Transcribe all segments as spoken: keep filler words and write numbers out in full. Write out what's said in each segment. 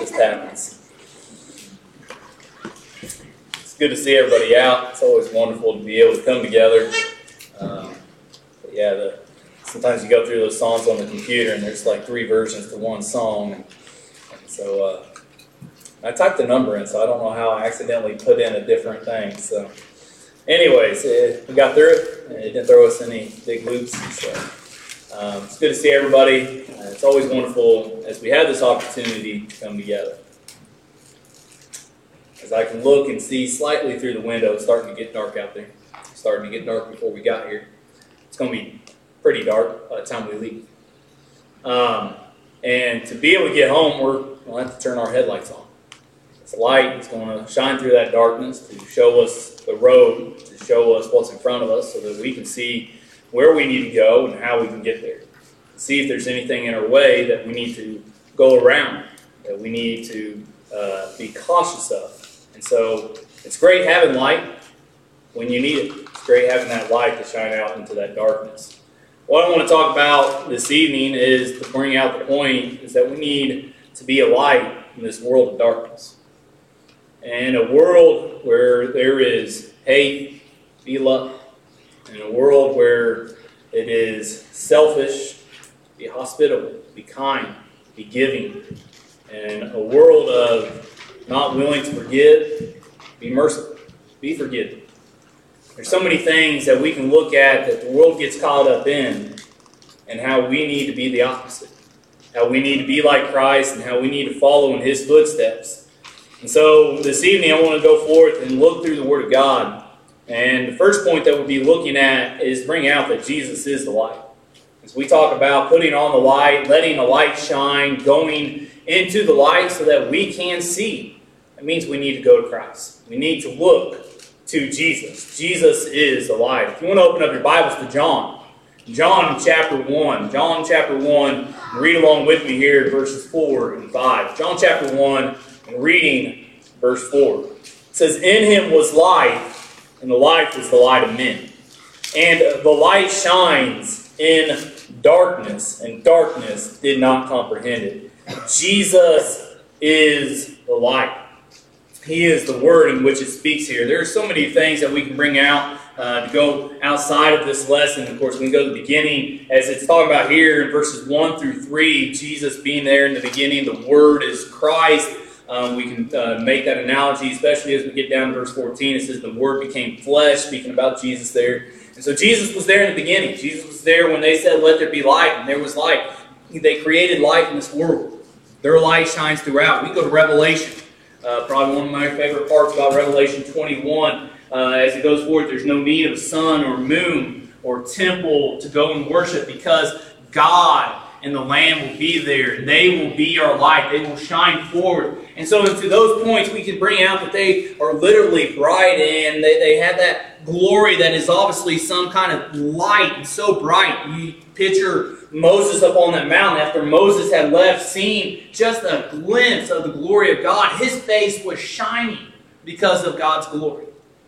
just happens. It's good to see everybody out. It's always wonderful to be able to come together. Um, but yeah, the, sometimes you go through those songs on the computer and there's like three versions to one song. And, and so uh, I typed the number in, so I don't know how I accidentally put in a different thing. So anyways, it, we got through it. And it didn't throw us any big loops. So um, it's good to see everybody. Uh, it's always wonderful as we have this opportunity to come together. As I can look and see slightly through the window, it's starting to get dark out there. It's starting to get dark before we got here. It's going to be pretty dark by the time we leave. Um, and to be able to get home, we're going to have to turn our headlights on. This light is going to shine through that darkness to show us the road, to show us what's in front of us so that we can see where we need to go and how we can get there. See if there's anything in our way that we need to go around, that we need to uh, be cautious of. And so it's great having light when you need it. It's great having that light to shine out into that darkness. What I want to talk about this evening is to bring out the point is that we need to be a light in this world of darkness. And a world where there is hate, be love. In a world where it is selfish, be hospitable, be kind, be giving. And a world of not willing to forgive, be merciful, be forgiving. There's so many things that we can look at that the world gets caught up in, and how we need to be the opposite. How we need to be like Christ, and how we need to follow in His footsteps. And so this evening I want to go forth and look through the Word of God. And the first point that we'll be looking at is bring out that Jesus is the light. As we talk about putting on the light, letting the light shine, going into the light so that we can see. That means we need to go to Christ. We need to look to Jesus. Jesus is the light. If you want to open up your Bibles to John, John chapter one. John chapter one, read along with me here, verses four and five. John chapter one, and reading verse four. It says, "In Him was life, and the life was the light of men. And the light shines in darkness, and darkness did not comprehend it." Jesus is the light. He is the word in which it speaks here. There are so many things that we can bring out uh, to go outside of this lesson. Of course, we can go to the beginning, as it's talking about here in verses one through three, Jesus being there in the beginning. The Word is Christ. Um, we can uh, make that analogy, especially as we get down to verse fourteen. It says the Word became flesh, speaking about Jesus there. And so Jesus was there in the beginning. Jesus was there when they said, "Let there be light," and there was light. They created light in this world. Their light shines throughout. We go to Revelation. Uh, probably one of my favorite parts about Revelation twenty-one. Uh, as it goes forward, there's no need of a sun or moon or temple to go and worship, because God and the Lamb will be there. They will be our light. They will shine forward. And so to those points, we can bring out that they are literally bright, and they, they have that glory that is obviously some kind of light and so bright. You picture Moses up on that mountain after Moses had left, seeing just a glimpse of the glory of God. His face was shining because of God's glory.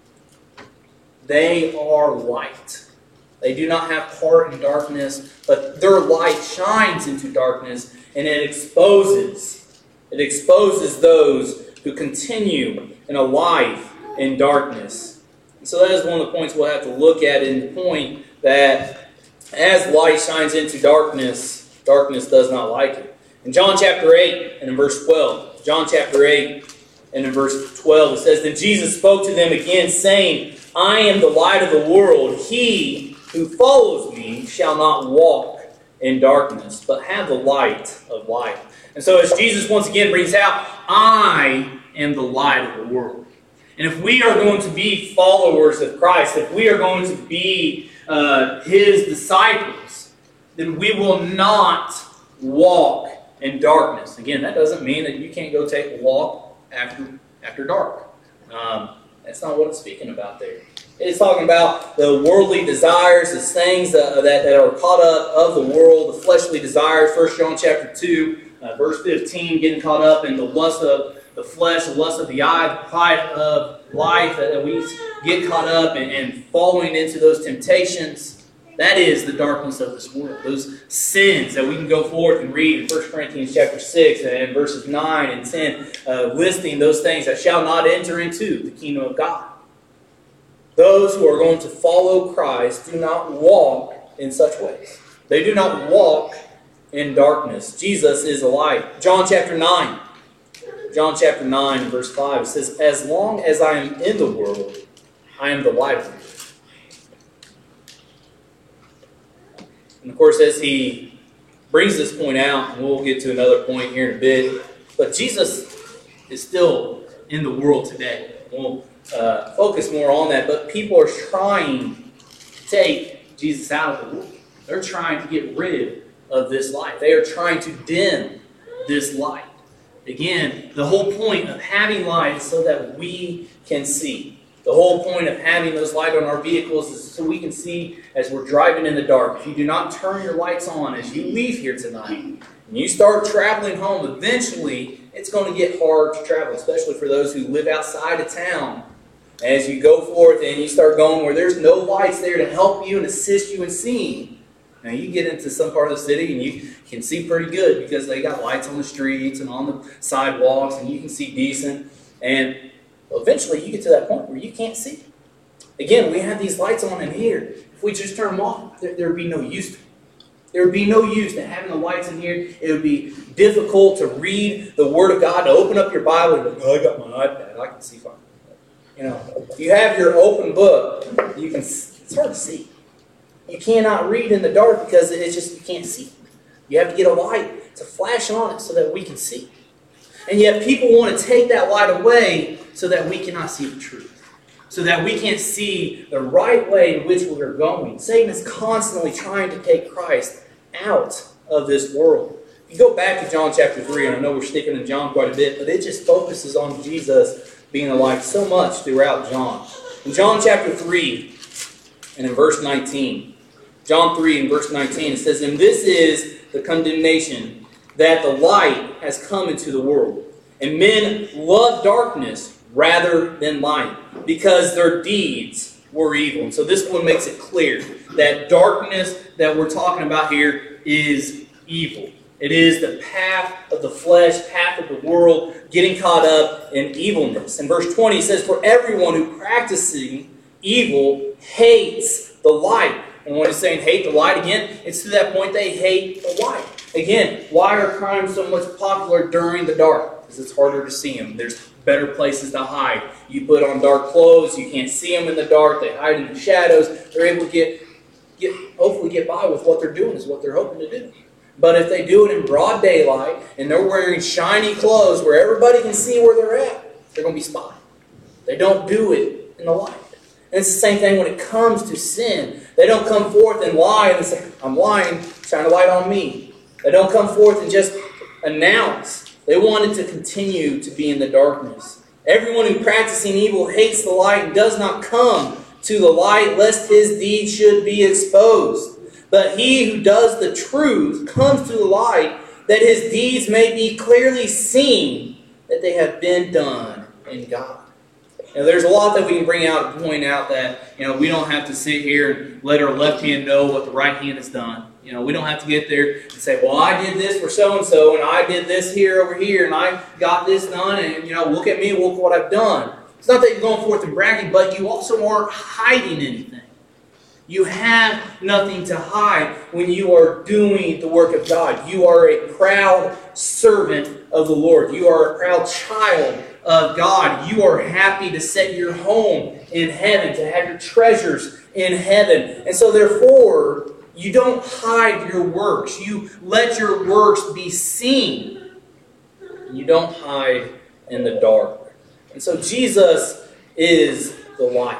They are light. They do not have part in darkness, but their light shines into darkness, and it exposes, it exposes those who continue in a life in darkness. And so that is one of the points we'll have to look at, in the point that as light shines into darkness, darkness does not like it. In John chapter eight and in verse twelve, John chapter eight and in verse twelve, it says, "Then Jesus spoke to them again, saying, I am the light of the world. He who follows me shall not walk in darkness, but have the light of life." And so as Jesus once again brings out, I am the light of the world. And if we are going to be followers of Christ, if we are going to be uh, His disciples, then we will not walk in darkness. Again, that doesn't mean that you can't go take a walk after, after dark. Um, that's not what it's speaking about there. It's talking about the worldly desires, the things that, that, that are caught up of the world, the fleshly desires. First John chapter two, uh, verse fifteen, getting caught up in the lust of the flesh, the lust of the eye, the pride of life, that we get caught up and, and falling into those temptations. That is the darkness of this world. Those sins that we can go forth and read in First Corinthians chapter six and verses nine and ten, uh, listing those things that shall not enter into the kingdom of God. Those who are going to follow Christ do not walk in such ways. They do not walk in darkness. Jesus is a light. John chapter nine. John chapter nine, verse five, it says, "As long as I am in the world, I am the light of the world." And of course, as he brings this point out, and we'll get to another point here in a bit, but Jesus is still in the world today. We'll uh, focus more on that, but people are trying to take Jesus out of the world. They're trying to get rid of this light. They are trying to dim this light. Again, the whole point of having light is so that we can see. The whole point of having those lights on our vehicles is so we can see as we're driving in the dark. If you do not turn your lights on as you leave here tonight, and you start traveling home, eventually it's going to get hard to travel, especially for those who live outside of town. As you go forth and you start going where there's no lights there to help you and assist you in seeing. Now you get into some part of the city and you can see pretty good because they got lights on the streets and on the sidewalks and you can see decent. And eventually you get to that point where you can't see. Again, we have these lights on in here. If we just turn them off, there would be no use to them. There would be no use to having the lights in here. It would be difficult to read the Word of God, to open up your Bible and go, oh, I got my iPad, I can see fine. You know, if you have your open book, you can. It's hard to see. You cannot read in the dark because it's just, you can't see. You have to get a light to flash on it so that we can see. And yet people want to take that light away so that we cannot see the truth. So that we can't see the right way in which we are going. Satan is constantly trying to take Christ out of this world. If you go back to John chapter three, and I know we're sticking in John quite a bit, but it just focuses on Jesus being the light so much throughout John. In John chapter three, and in verse nineteen, John three and verse nineteen, it says, "And this is the condemnation, that the light has come into the world. And men love darkness rather than light, because their deeds were evil." And so this one makes it clear that darkness that we're talking about here is evil. It is the path of the flesh, path of the world, getting caught up in evilness. In verse twenty, it says, "For everyone who practicing evil hates the light." And when it's saying hate the light, again, it's to that point they hate the light. Again, why are crimes so much popular during the dark? Because it's harder to see them. There's better places to hide. You put on dark clothes, you can't see them in the dark, they hide in the shadows. They're able to get, get hopefully get by with what they're doing is what they're hoping to do. But if they do it in broad daylight and they're wearing shiny clothes where everybody can see where they're at, they're going to be spotted. They don't do it in the light. And it's the same thing when it comes to sin. They don't come forth and lie and say, "I'm lying, shine a light on me." They don't come forth and just announce. They want it to continue to be in the darkness. Everyone who practicing evil hates the light and does not come to the light, lest his deeds should be exposed. But he who does the truth comes to the light, that his deeds may be clearly seen, that they have been done in God. Now, there's a lot that we can bring out and point out that, you know, we don't have to sit here and let our left hand know what the right hand has done. You know, we don't have to get there and say, well, I did this for so-and-so, and I did this here over here, and I got this done, and, you know, look at me, look at what I've done. It's not that you're going forth and bragging, but you also aren't hiding anything. You have nothing to hide when you are doing the work of God. You are a proud servant of the Lord. You are a proud child of God. You are happy to set your home in heaven, to have your treasures in heaven. And so therefore, you don't hide your works. You let your works be seen. You don't hide in the dark. And so Jesus is the light.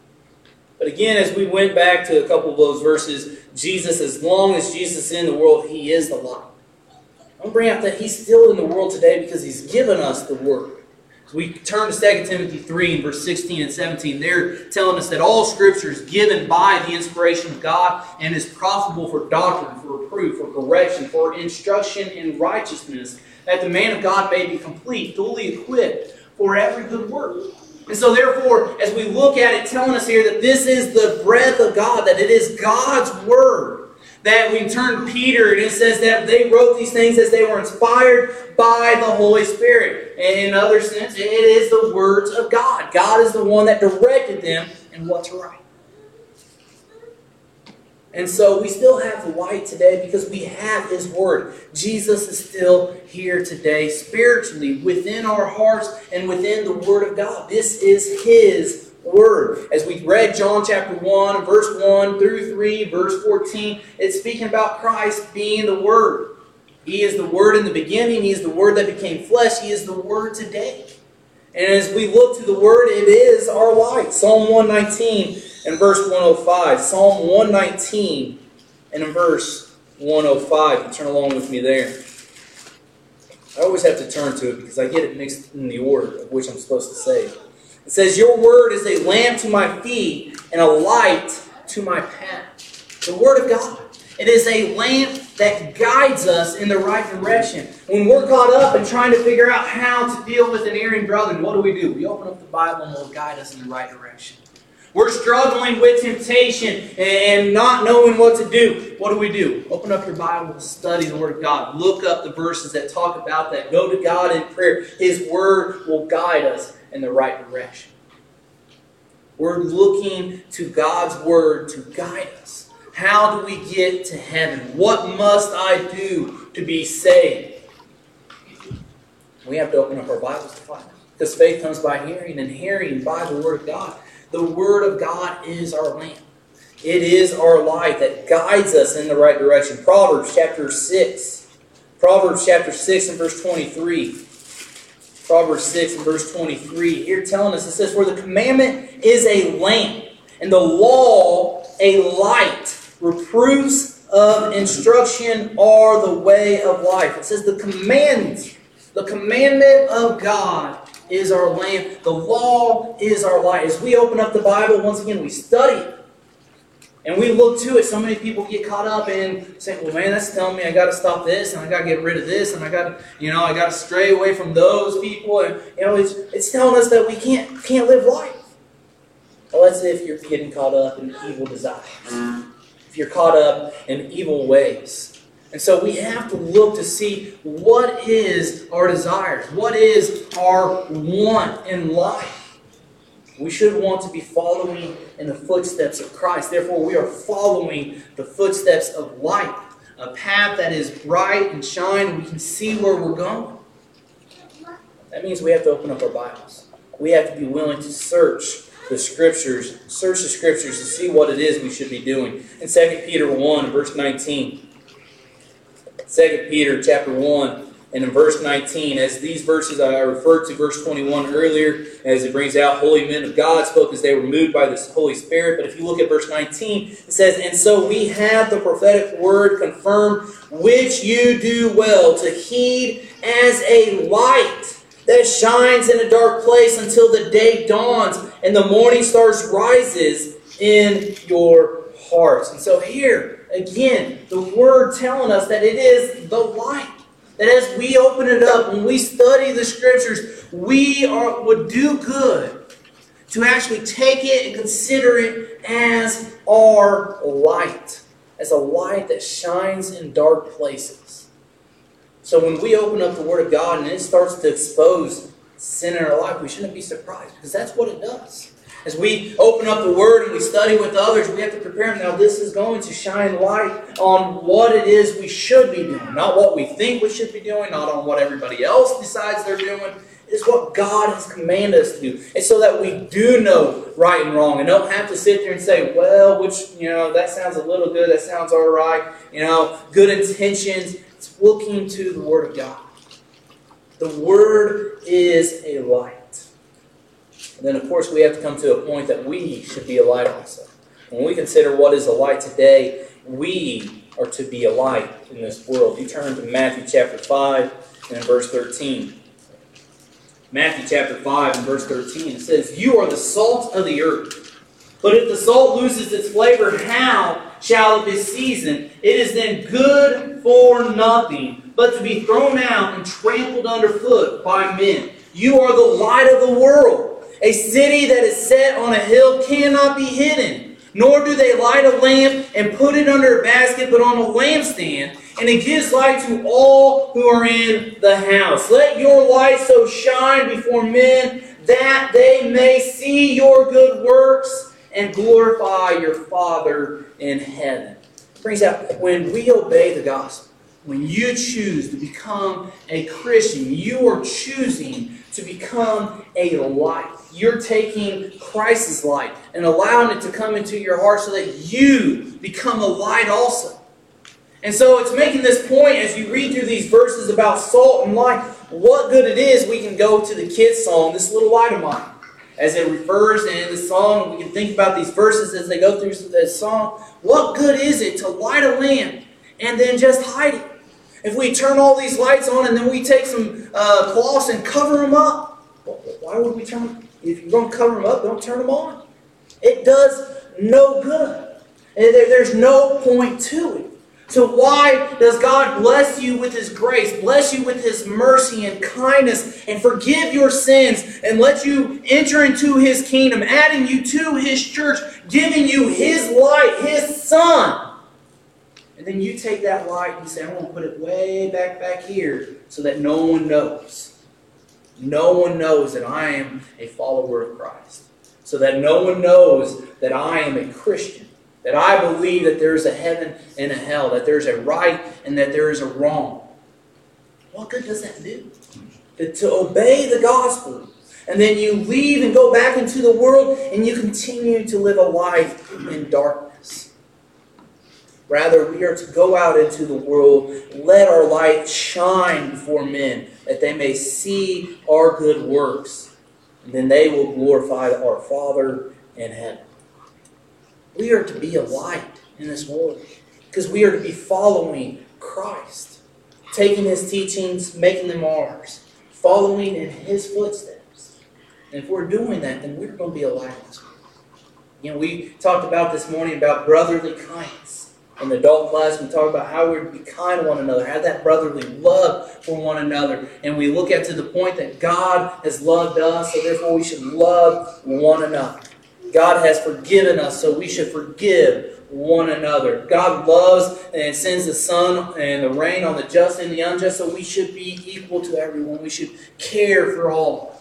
But again, as we went back to a couple of those verses, Jesus, as long as Jesus is in the world, He is the light. Don't bring out that He's still in the world today because He's given us the Word. So we turn to Second Timothy three and verse sixteen and seventeen. They're telling us that all Scripture is given by the inspiration of God and is profitable for doctrine, for reproof, for correction, for instruction in righteousness, that the man of God may be complete, fully equipped for every good work. And so therefore, as we look at it, telling us here that this is the breath of God, that it is God's Word, that we turn to Peter and it says that they wrote these things as they were inspired by the Holy Spirit. And in other sense, it is the words of God. God is the one that directed them in what to write. And so we still have the light today because we have His Word. Jesus is still here today spiritually within our hearts and within the Word of God. This is His Word. As we read John chapter one, verse one through three, verse fourteen, it's speaking about Christ being the Word. He is the Word in the beginning. He is the Word that became flesh. He is the Word today. And as we look to the Word, it is our light. Psalm one nineteen and verse one oh five. Psalm one nineteen and in verse one oh five. You turn along with me there. I always have to turn to it because I get it mixed in the order of which I'm supposed to say. It says, your Word is a lamp to my feet and a light to my path. The Word of God. It is a lamp that guides us in the right direction. When we're caught up in trying to figure out how to deal with an erring brother, what do we do? We open up the Bible and it'll guide us in the right direction. We're struggling with temptation and not knowing what to do. What do we do? Open up your Bible, study the Word of God. Look up the verses that talk about that. Go to God in prayer. His Word will guide us in the right direction. We're looking to God's Word to guide us. How do we get to heaven? What must I do to be saved? We have to open up our Bibles to find out. Because faith comes by hearing, and hearing by the Word of God. The Word of God is our lamp. It is our light that guides us in the right direction. Proverbs chapter six. Proverbs chapter six and verse twenty-three. Proverbs six and verse twenty-three. Here telling us, it says, for the commandment is a lamp, and the law a light. Reproofs of instruction are the way of life. It says the commandments, the commandment of God is our lamp. The law is our light. As we open up the Bible, once again, we study it. And we look to it. So many people get caught up in saying, well, man, that's telling me I got to stop this, and I got to get rid of this, and I got to, you know, I got to stray away from those people. And, you know, it's, it's telling us that we can't, can't live life. Well, that's if you're getting caught up in evil desires. If you're caught up in evil ways. And so we have to look to see what is our desires. What is our want in life. We should want to be following in the footsteps of Christ. Therefore, we are following the footsteps of light. A path that is bright and shine, and we can see where we're going. That means we have to open up our Bibles. We have to be willing to search the Scriptures, search the Scriptures to see what it is we should be doing. In Second Peter one, verse nineteen. Second Peter chapter one, and in verse nineteen, as these verses I referred to verse twenty-one earlier, as it brings out holy men of God spoke as they were moved by the Holy Spirit. But if you look at verse nineteen, it says, and so we have the prophetic word confirmed, which you do well to heed as a light that shines in a dark place until the day dawns and the morning stars rises in your hearts. And so here, again, the Word telling us that it is the light. That as we open it up, when we study the Scriptures, we are, would do good to actually take it and consider it as our light. As a light that shines in dark places. So when we open up the Word of God and it starts to expose sin in our life, we shouldn't be surprised because that's what it does. As we open up the Word and we study with others, we have to prepare them. Now this is going to shine light on what it is we should be doing. Not what we think we should be doing, not on what everybody else decides they're doing. It's what God has commanded us to do. And so that we do know right and wrong and don't have to sit there and say, well, which, you know, that sounds a little good, that sounds all right, you know, good intentions. It's looking to the Word of God. The Word is a light. And then, of course, we have to come to a point that we should be a light also. When we consider what is a light today, we are to be a light in this world. You turn to Matthew chapter five and verse thirteen. Matthew chapter five and verse thirteen. It says, you are the salt of the earth. But if the salt loses its flavor, how shall it be seasoned? It is then good for nothing, but to be thrown out and trampled underfoot by men. You are the light of the world. A city that is set on a hill cannot be hidden, nor do they light a lamp and put it under a basket, but on a lampstand, and it gives light to all who are in the house. Let your light so shine before men that they may see your good works and glorify your Father in heaven. It brings out, when we obey the gospel, when you choose to become a Christian, you are choosing to become a light. You're taking Christ's light and allowing it to come into your heart so that you become a light also. And so it's making this point as you read through these verses about salt and light, what good it is. We can go to the kids' song, This Little Light of Mine. As it refers in the song, we can think about these verses as they go through this song. What good is it to light a lamp and then just hide it? If we turn all these lights on and then we take some uh, cloths and cover them up, why would we turn them? If you're going to cover them up, don't turn them on. It does no good. There's no point to it. So why does God bless you with His grace, bless you with His mercy and kindness, and forgive your sins, and let you enter into His kingdom, adding you to His church, giving you His light, His Son? And then you take that light and you say, I'm going to put it way back back here so that no one knows. No one knows that I am a follower of Christ. So that no one knows that I am a Christian. That I believe that there is a heaven and a hell, that there is a right and that there is a wrong. What good does that do? To, to obey the gospel. And then you leave and go back into the world and you continue to live a life in darkness. Rather, we are to go out into the world, let our light shine before men, that they may see our good works, and then they will glorify our Father in heaven. We are to be a light in this world because we are to be following Christ, taking His teachings, making them ours, following in His footsteps. And if we're doing that, then we're going to be a light in this world. You know, we talked about this morning about brotherly kindness. In the adult class, we talked about how we're to be kind to one another, have that brotherly love for one another. And we look at to the point that God has loved us, so therefore we should love one another. God has forgiven us, so we should forgive one another. God loves and sends the sun and the rain on the just and the unjust, so we should be equal to everyone. We should care for all.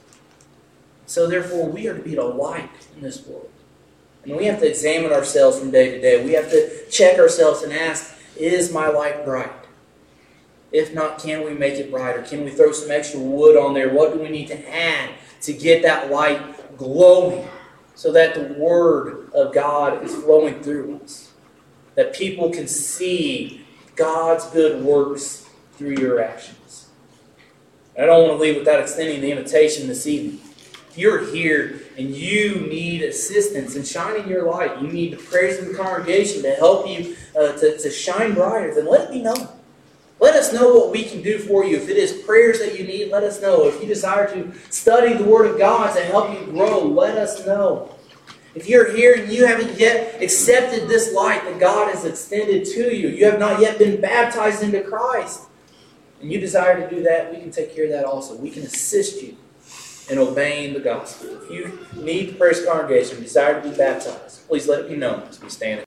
So therefore, we are to be the light in this world. And we have to examine ourselves from day to day. We have to check ourselves and ask, is my light bright? If not, can we make it brighter? Can we throw some extra wood on there? What do we need to add to get that light glowing? So that the Word of God is flowing through us. That people can see God's good works through your actions. I don't want to leave without extending the invitation this evening. If you're here and you need assistance in shining your light, you need the prayers of the congregation to help you uh, to, to shine brighter, then let it be known. Let us know what we can do for you. If it is prayers that you need, let us know. If you desire to study the Word of God to help you grow, let us know. If you're here and you haven't yet accepted this light that God has extended to you, you have not yet been baptized into Christ, and you desire to do that, we can take care of that also. We can assist you in obeying the gospel. If you need the prayers congregation, desire to be baptized, please let it be known as we stand.